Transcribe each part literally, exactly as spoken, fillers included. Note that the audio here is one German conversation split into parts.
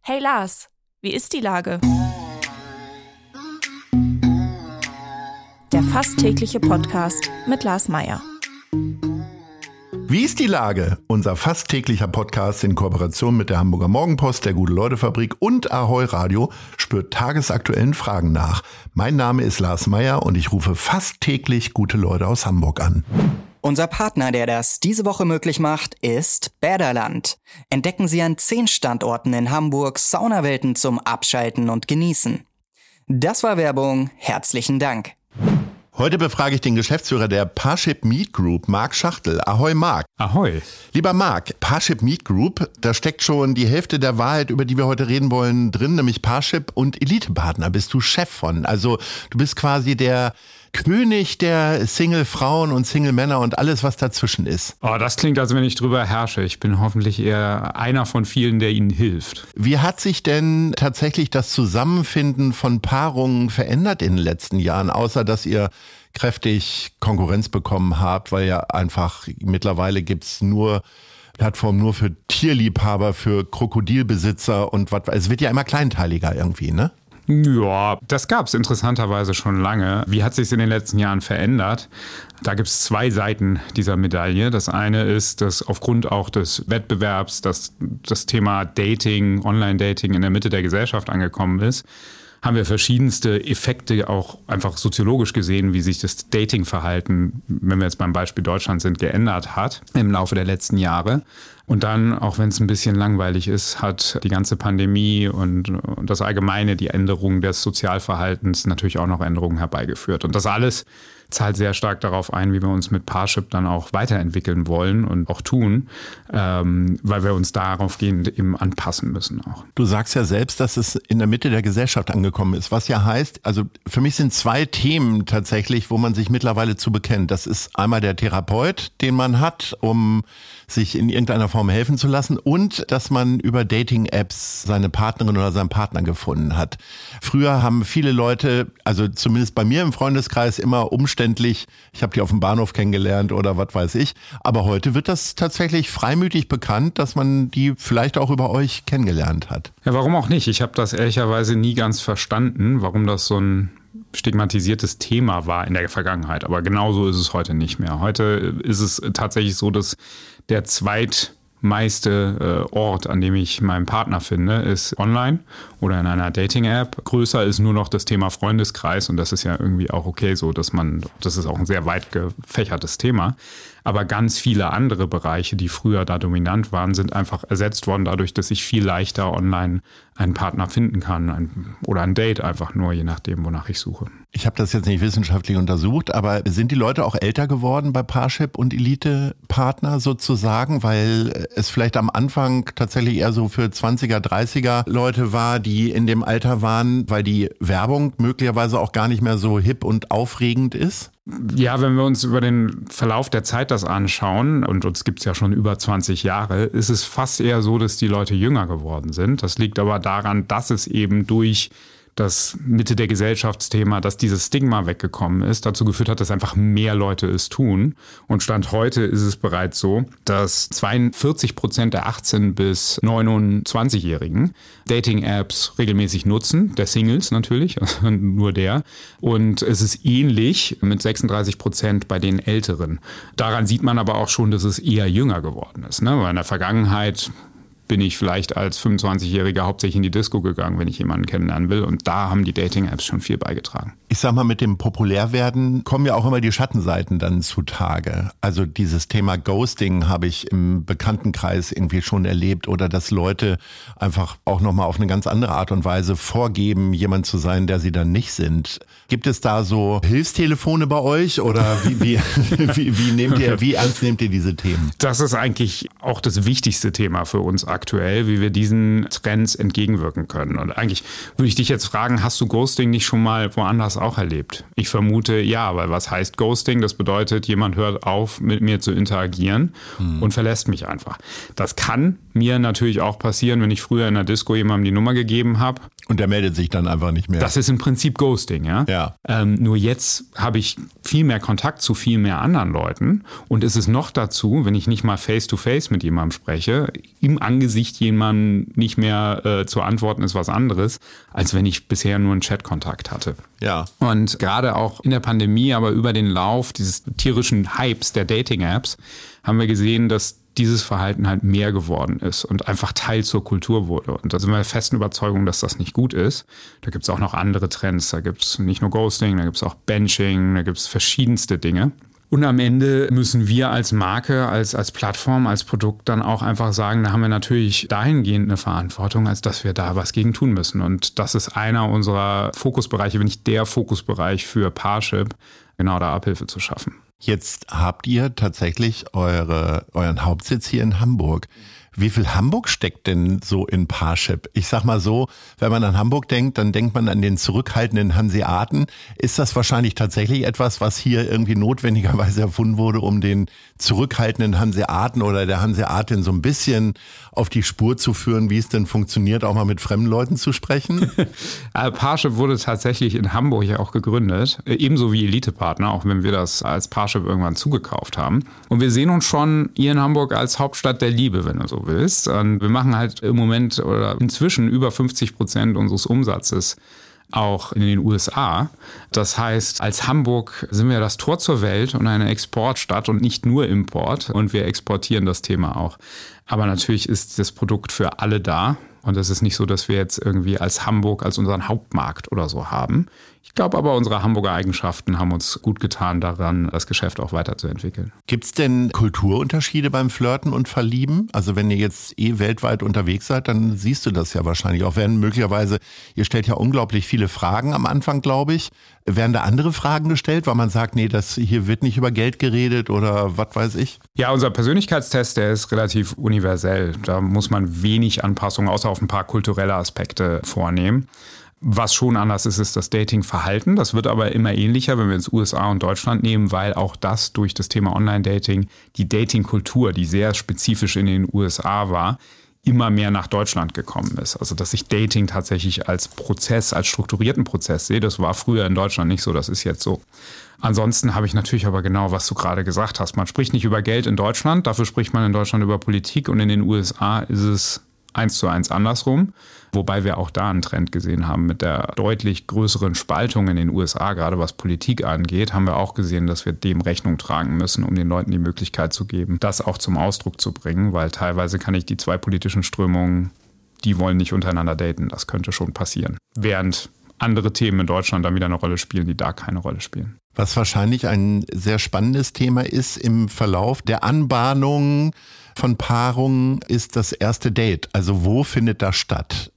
Hey Lars, wie ist die Lage? Der fast tägliche Podcast mit Lars Meyer. Wie ist die Lage? Unser fast täglicher Podcast in Kooperation mit der Hamburger Morgenpost, der Gute-Leute-Fabrik und Ahoi Radio spürt tagesaktuellen Fragen nach. Mein Name ist Lars Meyer und ich rufe fast täglich gute Leute aus Hamburg an. Unser Partner, der das diese Woche möglich macht, ist Bäderland. Entdecken Sie an zehn Standorten in Hamburg Saunawelten zum Abschalten und Genießen. Das war Werbung. Herzlichen Dank. Heute befrage ich den Geschäftsführer der Parship Meat Group, Marc Schachtel. Ahoi Marc. Ahoi. Lieber Marc, Parship Meat Group, da steckt schon die Hälfte der Wahrheit, über die wir heute reden wollen, drin, nämlich Parship und Elite-Partner bist du Chef von. Also du bist quasi der König der Single-Frauen und Single-Männer und alles, was dazwischen ist. Oh, das klingt, als wenn ich drüber herrsche. Ich bin hoffentlich eher einer von vielen, der Ihnen hilft. Wie hat sich denn tatsächlich das Zusammenfinden von Paarungen verändert in den letzten Jahren, außer dass ihr kräftig Konkurrenz bekommen habt, weil ja einfach mittlerweile gibt's nur Plattformen nur für Tierliebhaber, für Krokodilbesitzer und was. Es wird ja immer kleinteiliger irgendwie, ne? Ja, das gab es interessanterweise schon lange. Wie hat sich es in den letzten Jahren verändert? Da gibt es zwei Seiten dieser Medaille. Das eine ist, dass aufgrund auch des Wettbewerbs, dass das Thema Dating, Online-Dating in der Mitte der Gesellschaft angekommen ist, haben wir verschiedenste Effekte auch einfach soziologisch gesehen, wie sich das Datingverhalten, wenn wir jetzt beim Beispiel Deutschland sind, geändert hat im Laufe der letzten Jahre. Und dann, auch wenn es ein bisschen langweilig ist, hat die ganze Pandemie und, und das Allgemeine, die Änderung des Sozialverhaltens natürlich auch noch Änderungen herbeigeführt. Und das alles zahlt sehr stark darauf ein, wie wir uns mit Parship dann auch weiterentwickeln wollen und auch tun, ähm, weil wir uns darauf gehend eben anpassen müssen auch. Du sagst ja selbst, dass es in der Mitte der Gesellschaft angekommen ist, was ja heißt, also für mich sind zwei Themen tatsächlich, wo man sich mittlerweile zu bekennt. Das ist einmal der Therapeut, den man hat, um sich in irgendeiner Form helfen zu lassen und dass man über Dating-Apps seine Partnerin oder seinen Partner gefunden hat. Früher haben viele Leute, also zumindest bei mir im Freundeskreis, immer umständlich, ich habe die auf dem Bahnhof kennengelernt oder was weiß ich, aber heute wird das tatsächlich freimütig bekannt, dass man die vielleicht auch über euch kennengelernt hat. Ja, warum auch nicht? Ich habe das ehrlicherweise nie ganz verstanden, warum das so ein stigmatisiertes Thema war in der Vergangenheit. Aber genauso ist es heute nicht mehr. Heute ist es tatsächlich so, dass der zweitmeiste äh, Ort, an dem ich meinen Partner finde, ist online oder in einer Dating-App. Größer ist nur noch das Thema Freundeskreis und das ist ja irgendwie auch okay so, dass man, das ist auch ein sehr weit gefächertes Thema. Aber ganz viele andere Bereiche, die früher da dominant waren, sind einfach ersetzt worden dadurch, dass ich viel leichter online einen Partner finden kann ein, oder ein Date einfach nur, je nachdem, wonach ich suche. Ich habe das jetzt nicht wissenschaftlich untersucht, aber sind die Leute auch älter geworden bei Parship und Elite-Partner sozusagen, weil es vielleicht am Anfang tatsächlich eher so für zwanziger, dreißiger Leute war, die in dem Alter waren, weil die Werbung möglicherweise auch gar nicht mehr so hip und aufregend ist? Ja, wenn wir uns über den Verlauf der Zeit das anschauen, und uns gibt es ja schon über zwanzig Jahre, ist es fast eher so, dass die Leute jünger geworden sind. Das liegt aber daran, dass es eben durch das Mitte der Gesellschaftsthema, dass dieses Stigma weggekommen ist, dazu geführt hat, dass einfach mehr Leute es tun. Und Stand heute ist es bereits so, dass zweiundvierzig Prozent der achtzehn- bis neunundzwanzigjährigen Dating-Apps regelmäßig nutzen, der Singles natürlich, also nur der. Und es ist ähnlich mit sechsunddreißig Prozent bei den Älteren. Daran sieht man aber auch schon, dass es eher jünger geworden ist, ne? Weil in der Vergangenheit bin ich vielleicht als fünfundzwanzigjähriger hauptsächlich in die Disco gegangen, wenn ich jemanden kennenlernen will. Und da haben die Dating-Apps schon viel beigetragen. Ich sag mal, mit dem Populärwerden kommen ja auch immer die Schattenseiten dann zutage. Also dieses Thema Ghosting habe ich im Bekanntenkreis irgendwie schon erlebt oder dass Leute einfach auch nochmal auf eine ganz andere Art und Weise vorgeben, jemand zu sein, der sie dann nicht sind. Gibt es da so Hilfstelefone bei euch oder wie, wie, wie, wie, nehmt ihr, wie ernst nehmt ihr diese Themen? Das ist eigentlich auch das wichtigste Thema für uns aktuell, wie wir diesen Trends entgegenwirken können. Und eigentlich würde ich dich jetzt fragen, hast du Ghosting nicht schon mal woanders auch erlebt? Ich vermute ja, weil was heißt Ghosting? Das bedeutet, jemand hört auf, mit mir zu interagieren hm. und verlässt mich einfach. Das kann mir natürlich auch passieren, wenn ich früher in der Disco jemandem die Nummer gegeben habe. Und der meldet sich dann einfach nicht mehr. Das ist im Prinzip Ghosting, ja. ja. Ähm, nur jetzt habe ich viel mehr Kontakt zu viel mehr anderen Leuten. Und es ist noch dazu, wenn ich nicht mal face-to-face mit jemandem spreche, im Angesicht jemandem nicht mehr äh, zu antworten ist was anderes, als wenn ich bisher nur einen Chatkontakt hatte. Ja. Und gerade auch in der Pandemie, aber über den Lauf dieses tierischen Hypes der Dating-Apps, haben wir gesehen, dass dieses Verhalten halt mehr geworden ist und einfach Teil zur Kultur wurde. Und da sind wir der festen Überzeugung, dass das nicht gut ist. Da gibt es auch noch andere Trends. Da gibt es nicht nur Ghosting, da gibt es auch Benching, da gibt es verschiedenste Dinge. Und am Ende müssen wir als Marke, als, als Plattform, als Produkt dann auch einfach sagen, da haben wir natürlich dahingehend eine Verantwortung, als dass wir da was gegen tun müssen. Und das ist einer unserer Fokusbereiche, wenn nicht der Fokusbereich für Parship, genau da Abhilfe zu schaffen. Jetzt habt ihr tatsächlich eure, euren Hauptsitz hier in Hamburg. Wie viel Hamburg steckt denn so in Parship? Ich sag mal so, wenn man an Hamburg denkt, dann denkt man an den zurückhaltenden Hanseaten. Ist das wahrscheinlich tatsächlich etwas, was hier irgendwie notwendigerweise erfunden wurde, um den zurückhaltenden Hanseaten oder der Hanseatin so ein bisschen auf die Spur zu führen, wie es denn funktioniert, auch mal mit fremden Leuten zu sprechen? Parship wurde tatsächlich in Hamburg ja auch gegründet, ebenso wie Elite-Partner, auch wenn wir das als Parship irgendwann zugekauft haben. Und wir sehen uns schon hier in Hamburg als Hauptstadt der Liebe, wenn du so willst. Und wir machen halt im Moment oder inzwischen über fünfzig Prozent unseres Umsatzes auch in den U S A. Das heißt, als Hamburg sind wir das Tor zur Welt und eine Exportstadt und nicht nur Import. Und wir exportieren das Thema auch. Aber natürlich ist das Produkt für alle da. Und es ist nicht so, dass wir jetzt irgendwie als Hamburg als unseren Hauptmarkt oder so haben. Ich glaube aber, unsere Hamburger Eigenschaften haben uns gut getan daran, das Geschäft auch weiterzuentwickeln. Gibt es denn Kulturunterschiede beim Flirten und Verlieben? Also wenn ihr jetzt eh weltweit unterwegs seid, dann siehst du das ja wahrscheinlich auch. Werden möglicherweise, ihr stellt ja unglaublich viele Fragen am Anfang, glaube ich. Werden da andere Fragen gestellt, weil man sagt, nee, das hier wird nicht über Geld geredet oder was weiß ich? Ja, unser Persönlichkeitstest, der ist relativ universell. Da muss man wenig Anpassungen, außer auf ein paar kulturelle Aspekte vornehmen. Was schon anders ist, ist das Dating-Verhalten. Das wird aber immer ähnlicher, wenn wir ins U S A und Deutschland nehmen, weil auch das durch das Thema Online-Dating, die Dating-Kultur, die sehr spezifisch in den U S A war, immer mehr nach Deutschland gekommen ist. Also dass ich Dating tatsächlich als Prozess, als strukturierten Prozess sehe, das war früher in Deutschland nicht so, das ist jetzt so. Ansonsten habe ich natürlich aber genau, was du gerade gesagt hast. Man spricht nicht über Geld in Deutschland, dafür spricht man in Deutschland über Politik und in den U S A ist es eins zu eins andersrum. Wobei wir auch da einen Trend gesehen haben mit der deutlich größeren Spaltung in den U S A, gerade was Politik angeht, haben wir auch gesehen, dass wir dem Rechnung tragen müssen, um den Leuten die Möglichkeit zu geben, das auch zum Ausdruck zu bringen, weil teilweise kann ich die zwei politischen Strömungen, die wollen nicht untereinander daten, das könnte schon passieren. Während andere Themen in Deutschland dann wieder eine Rolle spielen, die da keine Rolle spielen. Was wahrscheinlich ein sehr spannendes Thema ist im Verlauf der Anbahnung von Paarungen, ist das erste Date. Also wo findet das statt?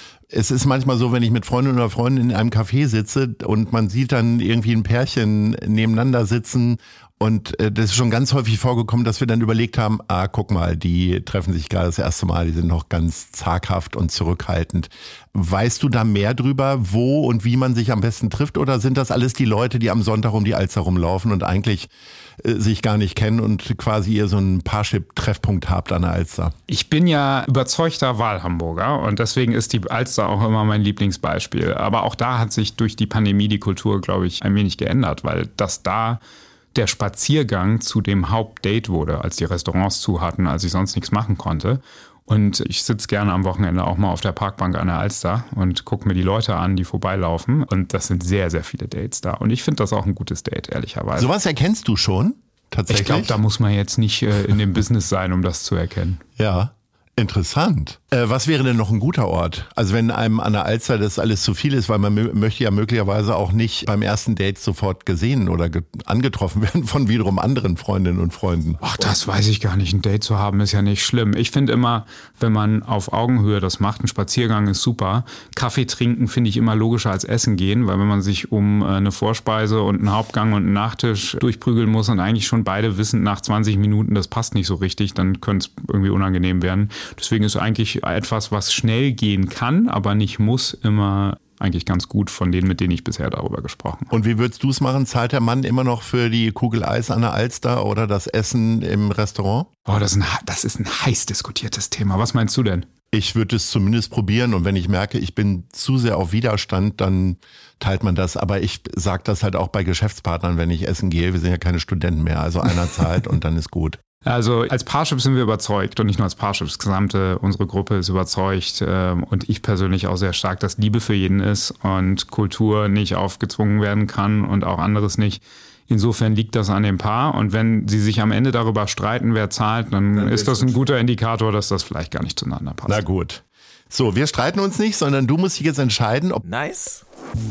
Es ist manchmal so, wenn ich mit Freundinnen oder Freunden in einem Café sitze und man sieht dann irgendwie ein Pärchen nebeneinander sitzen und das ist schon ganz häufig vorgekommen, dass wir dann überlegt haben, ah, guck mal, die treffen sich gerade das erste Mal, die sind noch ganz zaghaft und zurückhaltend. Weißt du da mehr drüber, wo und wie man sich am besten trifft, oder sind das alles die Leute, die am Sonntag um die Alster rumlaufen und eigentlich äh, sich gar nicht kennen und quasi ihr so einen Parship-Treffpunkt habt an der Alster? Ich bin ja überzeugter Wahlhamburger und deswegen ist die Alster auch immer mein Lieblingsbeispiel. Aber auch da hat sich durch die Pandemie die Kultur, glaube ich, ein wenig geändert, weil das da der Spaziergang zu dem Hauptdate wurde, als die Restaurants zu hatten, als ich sonst nichts machen konnte. Und ich sitze gerne am Wochenende auch mal auf der Parkbank an der Alster und gucke mir die Leute an, die vorbeilaufen. Und das sind sehr, sehr viele Dates da. Und ich finde das auch ein gutes Date, ehrlicherweise. Sowas erkennst du schon? Tatsächlich? Ich glaube, da muss man jetzt nicht äh, in dem Business sein, um das zu erkennen. Ja. Interessant. Äh, was wäre denn noch ein guter Ort? Also wenn einem an der Alster das alles zu viel ist, weil man mö- möchte ja möglicherweise auch nicht beim ersten Date sofort gesehen oder ge- angetroffen werden von wiederum anderen Freundinnen und Freunden. Ach, das weiß ich gar nicht. Ein Date zu haben ist ja nicht schlimm. Ich finde immer, wenn man auf Augenhöhe das macht, ein Spaziergang ist super. Kaffee trinken finde ich immer logischer als Essen gehen, weil wenn man sich um eine Vorspeise und einen Hauptgang und einen Nachtisch durchprügeln muss und eigentlich schon beide wissen nach zwanzig Minuten, das passt nicht so richtig, dann könnte es irgendwie unangenehm werden. Deswegen ist eigentlich etwas, was schnell gehen kann, aber nicht muss, immer eigentlich ganz gut von denen, mit denen ich bisher darüber gesprochen habe. Und wie würdest du es machen? Zahlt der Mann immer noch für die Kugel Eis an der Alster oder das Essen im Restaurant? Oh, das ist ein, das ist ein heiß diskutiertes Thema. Was meinst du denn? Ich würde es zumindest probieren und wenn ich merke, ich bin zu sehr auf Widerstand, dann teilt man das. Aber ich sage das halt auch bei Geschäftspartnern, wenn ich essen gehe. Wir sind ja keine Studenten mehr, also einer zahlt und dann ist gut. Also als Parship sind wir überzeugt und nicht nur als Parship, das gesamte, unsere Gruppe ist überzeugt äh, und ich persönlich auch sehr stark, dass Liebe für jeden ist und Kultur nicht aufgezwungen werden kann und auch anderes nicht. Insofern liegt das an dem Paar und wenn sie sich am Ende darüber streiten, wer zahlt, dann, dann ist das ein guter Indikator, dass das vielleicht gar nicht zueinander passt. Na gut. So, wir streiten uns nicht, sondern du musst dich jetzt entscheiden, ob nice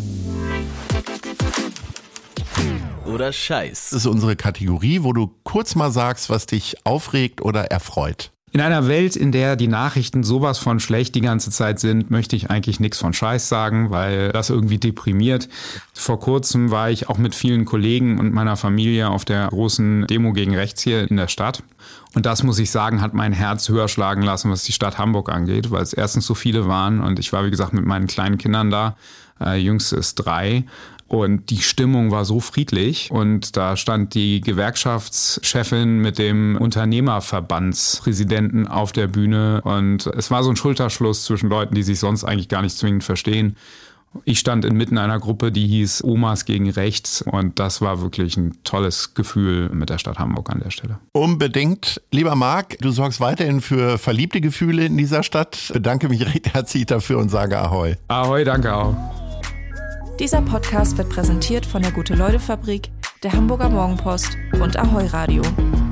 oder Scheiß. Das ist unsere Kategorie, wo du kurz mal sagst, was dich aufregt oder erfreut. In einer Welt, in der die Nachrichten sowas von schlecht die ganze Zeit sind, möchte ich eigentlich nichts von Scheiß sagen, weil das irgendwie deprimiert. Vor kurzem war ich auch mit vielen Kollegen und meiner Familie auf der großen Demo gegen rechts hier in der Stadt. Und das, muss ich sagen, hat mein Herz höher schlagen lassen, was die Stadt Hamburg angeht, weil es erstens so viele waren und ich war, wie gesagt, mit meinen kleinen Kindern da. Äh, Jüngste ist drei. Und die Stimmung war so friedlich und da stand die Gewerkschaftschefin mit dem Unternehmerverbandspräsidenten auf der Bühne und es war so ein Schulterschluss zwischen Leuten, die sich sonst eigentlich gar nicht zwingend verstehen. Ich stand inmitten einer Gruppe, die hieß Omas gegen Rechts und das war wirklich ein tolles Gefühl mit der Stadt Hamburg an der Stelle. Unbedingt. Lieber Marc, du sorgst weiterhin für verliebte Gefühle in dieser Stadt. Ich bedanke mich recht herzlich dafür und sage Ahoi. Ahoi, danke auch. Dieser Podcast wird präsentiert von der Gute-Leute-Fabrik, der Hamburger Morgenpost und Ahoi Radio.